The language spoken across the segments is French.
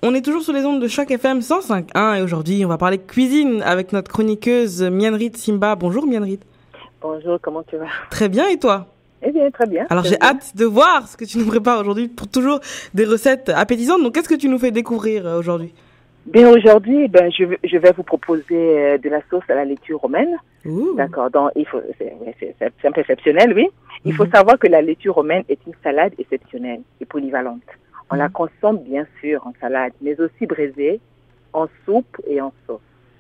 On est toujours sur les ondes de Choc FM 105.1 et aujourd'hui, on va parler cuisine avec notre chroniqueuse Mienrit Simba. Bonjour Mienrit. Bonjour, comment tu vas? Très bien, et toi? Eh bien, très bien. Alors j'ai hâte de voir ce que tu nous prépares aujourd'hui pour toujours des recettes appétissantes. Donc qu'est-ce que tu nous fais découvrir aujourd'hui? Bien, aujourd'hui, je vais vous proposer de la sauce à la laitue romaine. Ouh. D'accord. Donc, c'est un peu exceptionnel, oui. Il faut savoir que la laitue romaine est une salade exceptionnelle et polyvalente. On la consomme bien sûr en salade, mais aussi braisée, en soupe et en sauce.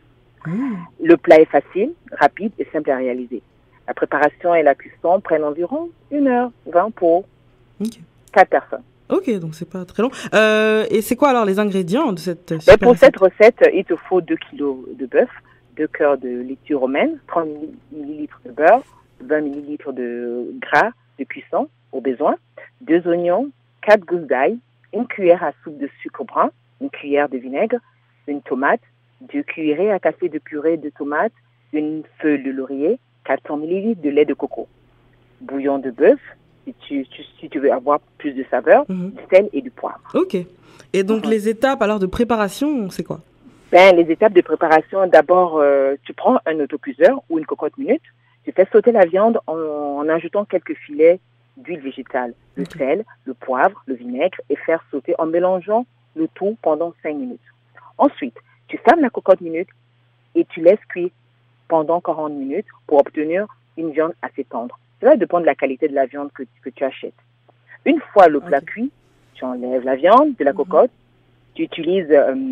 Le plat est facile, rapide et simple à réaliser. La préparation et la cuisson prennent environ 1h20 pour 4 personnes. Ok, donc c'est pas très long. Et c'est quoi alors les ingrédients de cette pour cette recette, il te faut 2 kilos de bœuf, 2 cœurs de laitue romaine, 30 ml de beurre, 20 ml de gras de cuisson au besoin, 2 oignons, 4 gousses d'ail, une cuillère à soupe de sucre brun, une cuillère de vinaigre, une tomate, 2 cuillerées à café de purée de tomate, une feuille de laurier, 400 ml de lait de coco, bouillon de bœuf, si tu veux avoir plus de saveur, du sel et du poivre. Ok. Et donc les étapes alors de préparation, c'est quoi? Les étapes de préparation, d'abord, tu prends un autocuiseur ou une cocotte minute, tu fais sauter la viande en ajoutant quelques filets d'huile végétale, le sel, le poivre, le vinaigre et faire sauter en mélangeant le tout pendant 5 minutes. Ensuite, tu fermes la cocotte minute et tu laisses cuire pendant 40 minutes pour obtenir une viande assez tendre. Cela dépend de la qualité de la viande que tu achètes. Une fois le plat cuit, tu enlèves la viande de la cocotte, tu utilises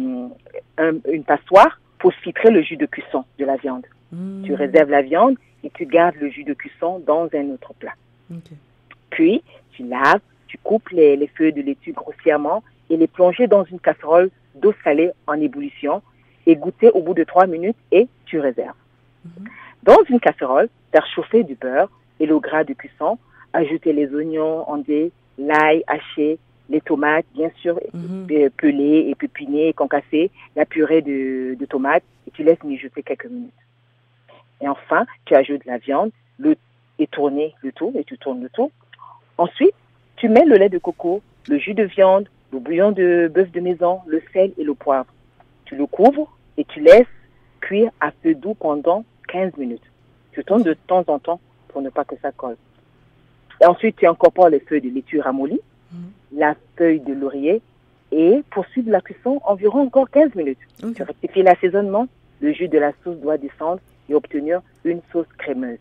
une passoire pour filtrer le jus de cuisson de la viande. Tu réserves la viande et tu gardes le jus de cuisson dans un autre plat. Puis, tu laves, tu coupes les feuilles de laitue grossièrement et les plonger dans une casserole d'eau salée en ébullition et goûter au bout de 3 minutes et tu réserves. Dans une casserole, faire chauffer du beurre et le gras de cuisson, ajouter les oignons en dés, l'ail haché, les tomates, bien sûr, pelées et pépinées et concassées, la purée de tomates et tu laisses mijoter quelques minutes. Et enfin, tu ajoutes la viande, et tourner le tout, et tu tournes le tout. Ensuite, tu mets le lait de coco, le jus de viande, le bouillon de bœuf de maison, le sel et le poivre. Tu le couvres et tu laisses cuire à feu doux pendant 15 minutes. Tu tournes de temps en temps pour ne pas que ça colle. Et ensuite, tu incorpores les feuilles de laitue ramollies, la feuille de laurier et poursuivre la cuisson environ encore 15 minutes. Tu rectifies l'assaisonnement, le jus de la sauce doit descendre et obtenir une sauce crémeuse.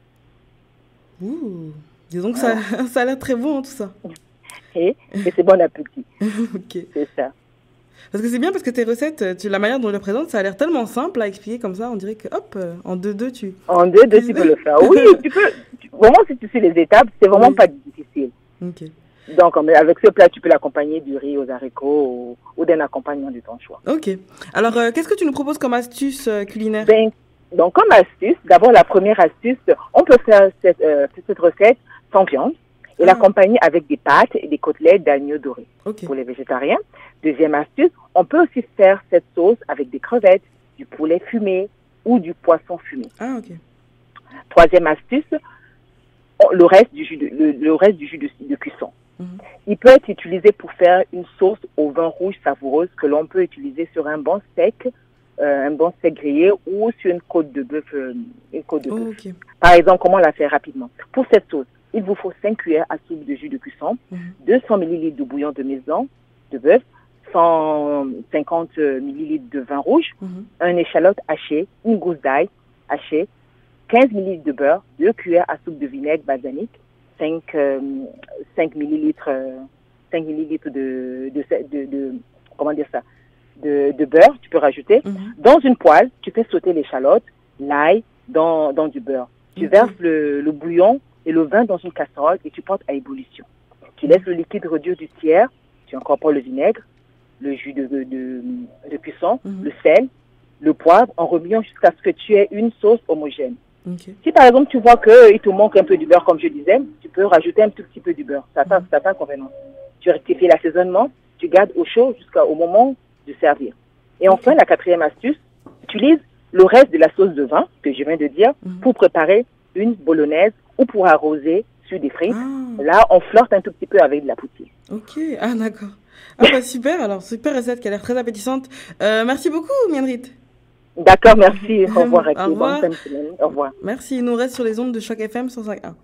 Disons que ça a l'air très bon tout ça. Et c'est bon appétit. C'est ça. Parce que c'est bien parce que tes recettes, la manière dont tu les présentes, ça a l'air tellement simple à expliquer comme ça. On dirait que hop, en 2-2 tu... En 2-2 tu peux le faire. Oui, tu peux. Vraiment, si tu suis les étapes, c'est vraiment pas difficile. Donc, avec ce plat, tu peux l'accompagner du riz aux haricots ou d'un accompagnement de ton choix. Ok. Alors, qu'est-ce que tu nous proposes comme astuce culinaire? Donc, comme astuce, d'abord, la première astuce, on peut faire cette recette sans viande et l'accompagner avec des pâtes et des côtelettes d'agneau doré pour les végétariens. Deuxième astuce, on peut aussi faire cette sauce avec des crevettes, du poulet fumé ou du poisson fumé. Troisième astuce, le reste du jus de cuisson. Il peut être utilisé pour faire une sauce au vin rouge savoureuse que l'on peut utiliser sur un bon steak grillé ou sur une côte de bœuf. Par exemple, comment la faire rapidement? Pour cette sauce, il vous faut 5 cuillères à soupe de jus de cuisson, 200 ml de bouillon de maison de bœuf, 150 ml de vin rouge, un échalote haché, une gousse d'ail hachée, 15 ml de beurre, 2 cuillères à soupe de vinaigre balsamique, 5 ml de beurre, tu peux rajouter. Dans une poêle, tu fais sauter l'échalote, l'ail dans du beurre. Tu verses le bouillon et le vin dans une casserole et tu portes à ébullition. Tu laisses le liquide réduire du tiers, tu incorpores le vinaigre, le jus de cuisson, le sel, le poivre, en remuant jusqu'à ce que tu aies une sauce homogène. Si par exemple tu vois qu'il te manque un peu du beurre, comme je disais, tu peux rajouter un tout petit peu du beurre. Ça n'a convenance. Tu rectifies l'assaisonnement, tu gardes au chaud jusqu'au moment de servir. Et enfin, la quatrième astuce, utilise le reste de la sauce de vin que je viens de dire pour préparer une bolognaise ou pour arroser sur des frites. Là, on flirte un tout petit peu avec de la poutine. Ok, d'accord. Ah bah super, alors super recette qui a l'air très appétissante. Merci beaucoup, Mienrit. D'accord, merci. Au revoir à Au tous. Bonne revoir. fin de semaine. Au revoir. Merci, il nous reste sur les ondes de Choc FM 105.1.